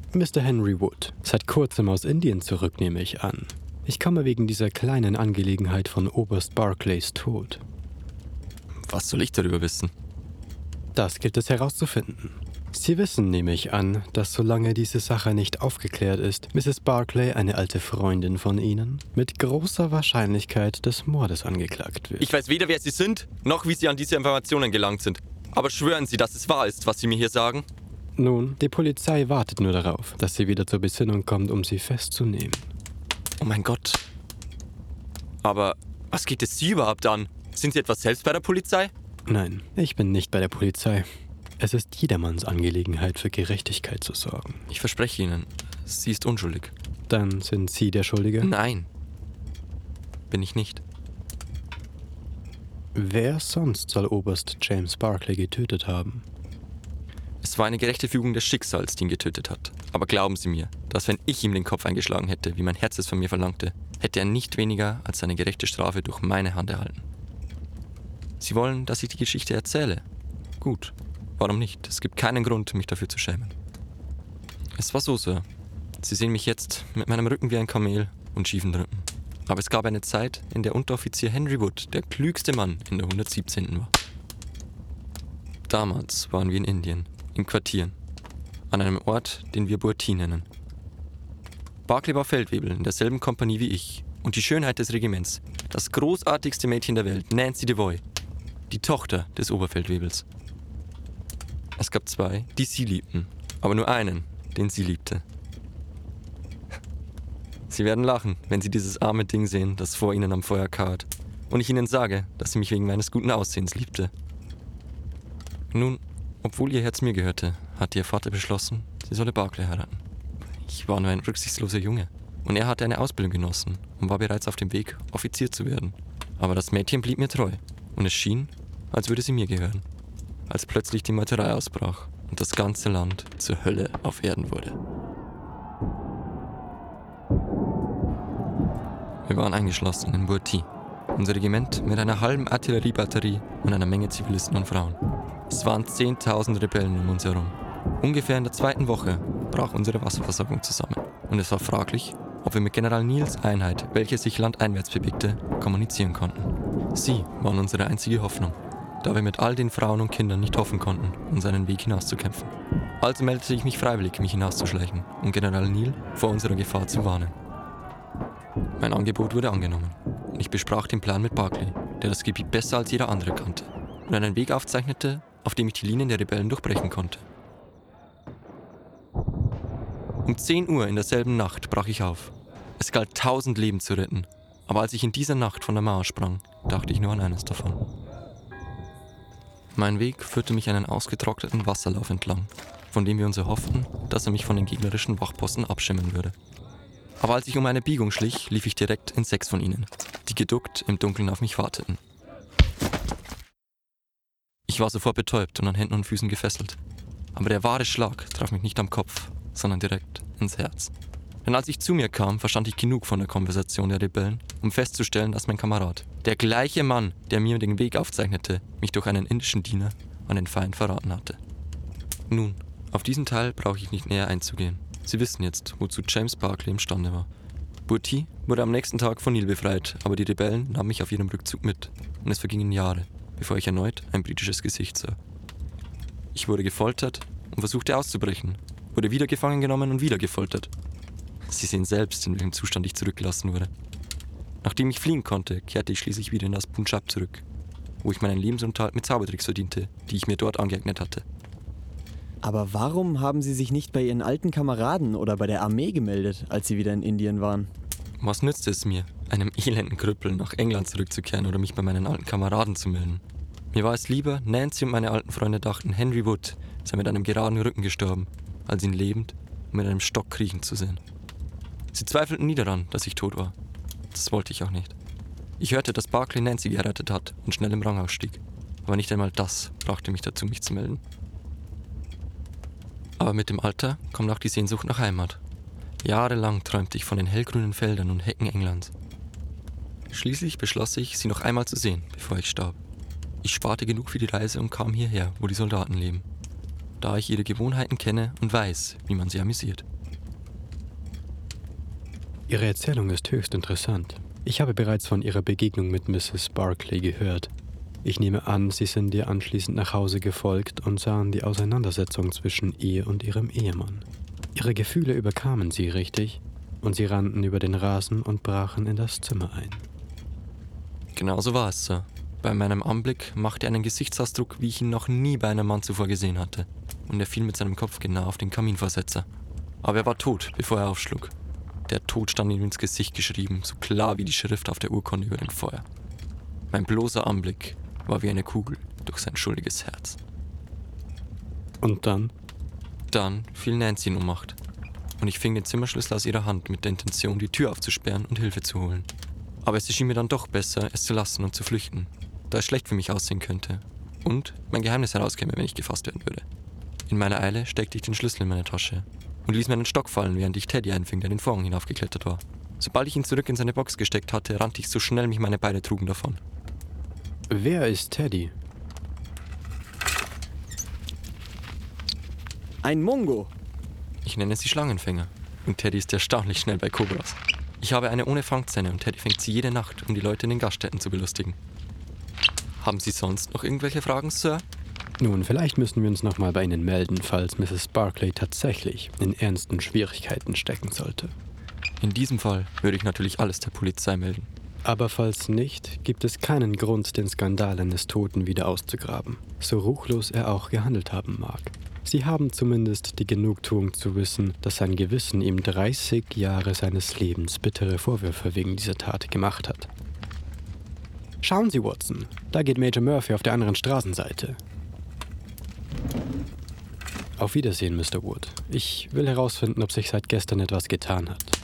Mr. Henry Wood, seit kurzem aus Indien zurück, nehme ich an. Ich komme wegen dieser kleinen Angelegenheit von Oberst Barclays Tod. Was soll ich darüber wissen? Das gilt es herauszufinden. Sie wissen, nehme ich an, dass solange diese Sache nicht aufgeklärt ist, Mrs. Barclay, eine alte Freundin von Ihnen, mit großer Wahrscheinlichkeit des Mordes angeklagt wird. Ich weiß weder, wer Sie sind, noch wie Sie an diese Informationen gelangt sind. Aber schwören Sie, dass es wahr ist, was Sie mir hier sagen? Nun, die Polizei wartet nur darauf, dass sie wieder zur Besinnung kommt, um sie festzunehmen. Oh mein Gott. Aber was geht es Sie überhaupt an? Sind Sie etwa selbst bei der Polizei? Nein, ich bin nicht bei der Polizei. Es ist jedermanns Angelegenheit, für Gerechtigkeit zu sorgen. Ich verspreche Ihnen, sie ist unschuldig. Dann sind Sie der Schuldige? Nein, bin ich nicht. Wer sonst soll Oberst James Barclay getötet haben? Es war eine gerechte Fügung des Schicksals, die ihn getötet hat. Aber glauben Sie mir, dass wenn ich ihm den Kopf eingeschlagen hätte, wie mein Herz es von mir verlangte, hätte er nicht weniger als seine gerechte Strafe durch meine Hand erhalten. Sie wollen, dass ich die Geschichte erzähle? Gut. Warum nicht? Es gibt keinen Grund, mich dafür zu schämen. Es war so, Sir. Sie sehen mich jetzt mit meinem Rücken wie ein Kamel und schiefen Rücken. Aber es gab eine Zeit, in der Unteroffizier Henry Wood der klügste Mann in der 117. war. Damals waren wir in Indien, in Quartieren, an einem Ort, den wir Burti nennen. Barclay war Feldwebel in derselben Kompanie wie ich und die Schönheit des Regiments, das großartigste Mädchen der Welt, Nancy DeVoy, die Tochter des Oberfeldwebels. Es gab zwei, die sie liebten, aber nur einen, den sie liebte. Sie werden lachen, wenn Sie dieses arme Ding sehen, das vor Ihnen am Feuer kauert, und ich Ihnen sage, dass sie mich wegen meines guten Aussehens liebte. Nun, obwohl ihr Herz mir gehörte, hatte ihr Vater beschlossen, sie solle Barclay heiraten. Ich war nur ein rücksichtsloser Junge, und er hatte eine Ausbildung genossen und war bereits auf dem Weg, Offizier zu werden. Aber das Mädchen blieb mir treu, und es schien, als würde sie mir gehören. Als plötzlich die Meuterei ausbrach und das ganze Land zur Hölle auf Erden wurde. Wir waren eingeschlossen in Burti, unser Regiment mit einer halben Artilleriebatterie und einer Menge Zivilisten und Frauen. Es waren 10.000 Rebellen um uns herum. Ungefähr in der 2. Woche brach unsere Wasserversorgung zusammen und es war fraglich, ob wir mit General Neils Einheit, welche sich landeinwärts bewegte, kommunizieren konnten. Sie waren unsere einzige Hoffnung, da wir mit all den Frauen und Kindern nicht hoffen konnten, uns einen Weg hinauszukämpfen. Also meldete ich mich freiwillig, mich hinauszuschleichen, um General Neil vor unserer Gefahr zu warnen. Mein Angebot wurde angenommen und ich besprach den Plan mit Barclay, der das Gebiet besser als jeder andere kannte und einen Weg aufzeichnete, auf dem ich die Linien der Rebellen durchbrechen konnte. Um 10 Uhr in derselben Nacht brach ich auf. Es galt 1000 Leben zu retten, aber als ich in dieser Nacht von der Mauer sprang, dachte ich nur an eines davon. Mein Weg führte mich einen ausgetrockneten Wasserlauf entlang, von dem wir uns erhofften, dass er mich von den gegnerischen Wachposten abschirmen würde. Aber als ich um eine Biegung schlich, lief ich direkt in 6 von ihnen, die geduckt im Dunkeln auf mich warteten. Ich war sofort betäubt und an Händen und Füßen gefesselt. Aber der wahre Schlag traf mich nicht am Kopf, sondern direkt ins Herz. Denn als ich zu mir kam, verstand ich genug von der Konversation der Rebellen, um festzustellen, dass mein Kamerad, der gleiche Mann, der mir den Weg aufzeichnete, mich durch einen indischen Diener an den Feind verraten hatte. Nun, auf diesen Teil brauche ich nicht näher einzugehen. Sie wissen jetzt, wozu James Barclay imstande war. Burti wurde am nächsten Tag von Neil befreit, aber die Rebellen nahmen mich auf ihrem Rückzug mit. Und es vergingen Jahre, bevor ich erneut ein britisches Gesicht sah. Ich wurde gefoltert und versuchte auszubrechen, wurde wieder gefangen genommen und wieder gefoltert. Sie sehen selbst, in welchem Zustand ich zurückgelassen wurde. Nachdem ich fliehen konnte, kehrte ich schließlich wieder in das Punjab zurück, wo ich meinen Lebensunterhalt mit Zaubertricks verdiente, die ich mir dort angeeignet hatte. Aber warum haben Sie sich nicht bei Ihren alten Kameraden oder bei der Armee gemeldet, als Sie wieder in Indien waren? Was nützte es mir, einem elenden Krüppel nach England zurückzukehren oder mich bei meinen alten Kameraden zu melden? Mir war es lieber, Nancy und meine alten Freunde dachten, Henry Wood sei mit einem geraden Rücken gestorben, als ihn lebend und mit einem Stock kriechen zu sehen. Sie zweifelten nie daran, dass ich tot war. Das wollte ich auch nicht. Ich hörte, dass Barclay Nancy gerettet hat und schnell im Rang ausstieg. Aber nicht einmal das brachte mich dazu, mich zu melden. Aber mit dem Alter kommt auch die Sehnsucht nach Heimat. Jahrelang träumte ich von den hellgrünen Feldern und Hecken Englands. Schließlich beschloss ich, sie noch einmal zu sehen, bevor ich starb. Ich sparte genug für die Reise und kam hierher, wo die Soldaten leben. Da ich ihre Gewohnheiten kenne und weiß, wie man sie amüsiert. Ihre Erzählung ist höchst interessant. Ich habe bereits von Ihrer Begegnung mit Mrs. Barclay gehört. Ich nehme an, Sie sind ihr anschließend nach Hause gefolgt und sahen die Auseinandersetzung zwischen ihr und Ihrem Ehemann. Ihre Gefühle überkamen Sie, richtig? Und Sie rannten über den Rasen und brachen in das Zimmer ein. Genauso war es, Sir. Bei meinem Anblick machte er einen Gesichtsausdruck, wie ich ihn noch nie bei einem Mann zuvor gesehen hatte. Und er fiel mit seinem Kopf genau auf den Kaminvorsetzer. Aber er war tot, bevor er aufschlug. Der Tod stand ihm ins Gesicht geschrieben, so klar wie die Schrift auf der Urkunde über dem Feuer. Mein bloßer Anblick war wie eine Kugel durch sein schuldiges Herz. Und dann? Dann fiel Nancy in Ohnmacht. Und ich fing den Zimmerschlüssel aus ihrer Hand mit der Intention, die Tür aufzusperren und Hilfe zu holen. Aber es erschien mir dann doch besser, es zu lassen und zu flüchten, da es schlecht für mich aussehen könnte und mein Geheimnis herauskäme, wenn ich gefasst werden würde. In meiner Eile steckte ich den Schlüssel in meine Tasche und ließ meinen Stock fallen, während ich Teddy einfing, der den Vorhang hinaufgeklettert war. Sobald ich ihn zurück in seine Box gesteckt hatte, rannte ich so schnell mich meine Beine trugen davon. Wer ist Teddy? Ein Mongo. Ich nenne sie Schlangenfänger und Teddy ist erstaunlich schnell bei Kobras. Ich habe eine ohne Fangzähne und Teddy fängt sie jede Nacht, um die Leute in den Gaststätten zu belustigen. Haben Sie sonst noch irgendwelche Fragen, Sir? Nun, vielleicht müssen wir uns nochmal bei Ihnen melden, falls Mrs. Barclay tatsächlich in ernsten Schwierigkeiten stecken sollte. In diesem Fall würde ich natürlich alles der Polizei melden. Aber falls nicht, gibt es keinen Grund, den Skandal eines Toten wieder auszugraben, so ruchlos er auch gehandelt haben mag. Sie haben zumindest die Genugtuung zu wissen, dass sein Gewissen ihm 30 Jahre seines Lebens bittere Vorwürfe wegen dieser Tat gemacht hat. Schauen Sie, Watson, da geht Major Murphy auf der anderen Straßenseite. Auf Wiedersehen, Mr. Wood. Ich will herausfinden, ob sich seit gestern etwas getan hat.